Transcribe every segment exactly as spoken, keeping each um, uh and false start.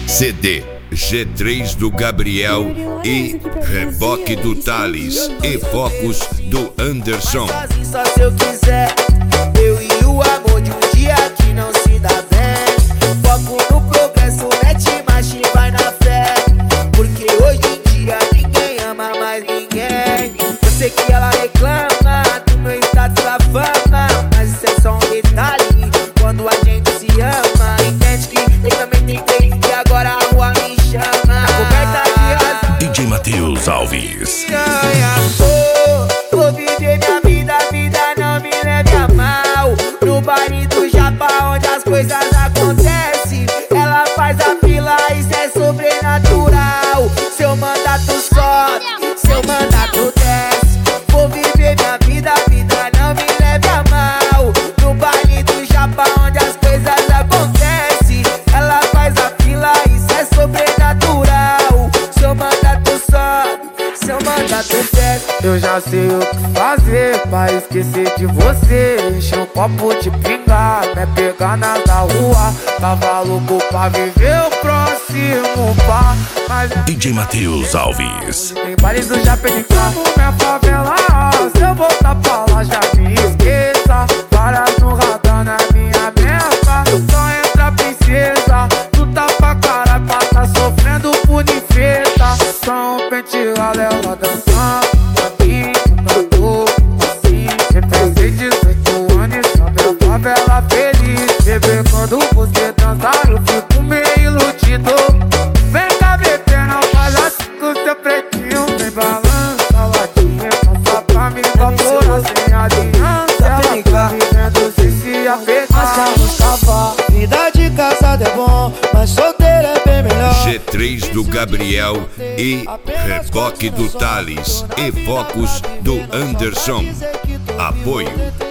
C D G três do Gabriel e reboque do Thales e focos do Anderson. Só se eu quiser, eu e o amor de um dia que não se dá bem. Foco no progresso, mete marcha e vai na fé. Porque hoje em dia ninguém ama mais ninguém. Eu sei que ela reclama do meu status da fama, mas isso é só um detalhe. Quando a gente se ama, entende que eu também tentei e agora a rua me chama. A coberta de razão. D J Matheus Alves. Oh, vou viver minha vida, a vida não me leve a mal. No baile do Japa, onde as coisas acontecem, ela faz a fila, isso é sobrenatural. Seu mandato sobe, seu mandato desce. Vou viver minha vida, a vida não me leve a mal. No baile do Japa, onde as coisas acontecem, ela faz a fila, isso é sobrenatural. Seu mandato sobe, seu mandato desce. Eu já sei o que fazer pra esquecer de você. Encher um copo de pinga, me pegar na da rua. Tava louco pra viver o próximo par, mas D J Matheus Alves. tem baile do Japa de carro, minha favela. Se eu voltar pra lá já me esqueça. Várias no radar na minha meta. Só entra princesa, tu tá pra caralho pra tá sofrendo punifeta. Só um penteado ela dançando pra mim, na dor, assim. Eu pensei dezoito anos, só minha favela feliz. Bebê, quando você dança eu fico meio iludido. Vem cá, bebê, não faz assim com seu pretinho. Vem balança, latinha, passa pra mim, vapora sem aliança. Ela tá vivendo sem se afetar. Mas carros cavar, vida de casado é bom, mas solteiro é bem melhor. G três do Gabriel e reboque do Thales e focos do Anderson. Apoio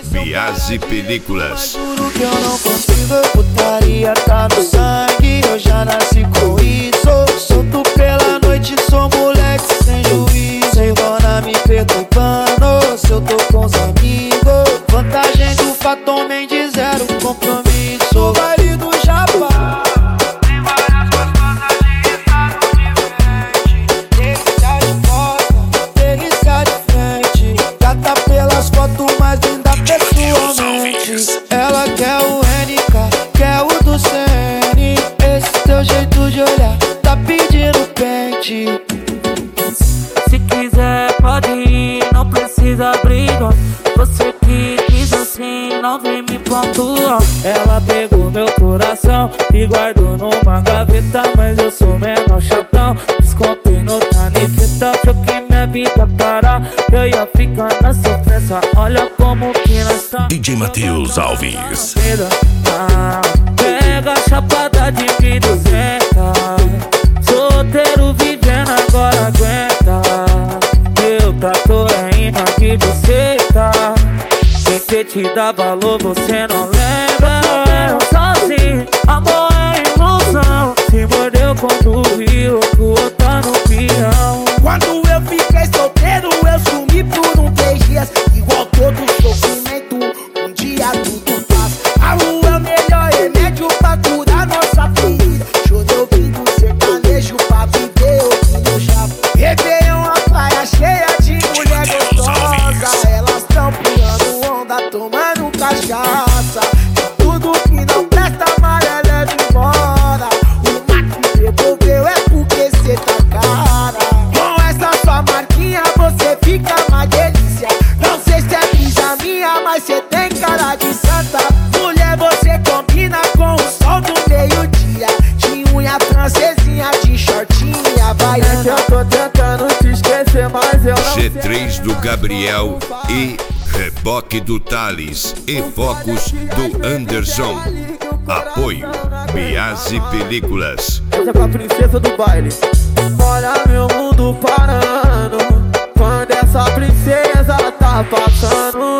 Biase Películas. Juro que eu não consigo, putaria tá no sangue. Eu já nasci com isso. Solto pela noite, sou moleque sem juízo. Sem dona me perturbando, se eu tô com os amigos. Vantagem do Fatom de zero compromisso. Baile do Japa, tem várias gostosas de estado diferente. Delícia de porta, delícia de frente. Gata pelas fotos mais linda pessoalmente. Ela quer o N K, quer o do C N. Esse teu jeito de olhar tá pedindo pente. Se quiser pode ir, não precisa brigar. Você que quis assim, não vem me pontuar. Ela pegou meu coração e guardou numa gaveta, mas eu sou menor chatão. Descontei no canifeta, joguei minha vida parar. Eu ia ficar na sofrência, olha como que nós tá. D J Matheus Alves. Ah, pega a chapada de mil e duzentos. Solteiro vivendo agora aguenta. Meu trator é imã de buceta. Quem te dá valor você não lembra. Eu sozinho, amor é ilusão. Se mordeu quando viu que o outro tá no peão. Quando eu fiquei solteiro eu sumi por um três dias. Igual todo sofrimento, um dia tudo passa. A lua é o melhor remédio pra curar nossa ferida. Show de ouvido sertanejo pra viver ouvindo chapa. Réveillon, a praia cheia de mulher gostosa. Elas tão pulando onda, tomando cachaça. Tudo que não presta amarelo é de embora. O mato devolveu é porque cê tá cara. Com essa sua marquinha você fica uma delícia. Não sei se é brisa minha, mas cê tem cara de santa. Mulher, você combina com o sol do meio-dia. De unha francesinha, de shortinha baiana. É que eu tô tentando te esquecer, mas eu não G três do Gabriel e reboque do Thales e focos do Anderson. Apoio Biase Películas. Essa é pra princesa do baile. Olha meu mundo parando quando essa princesa tá passando.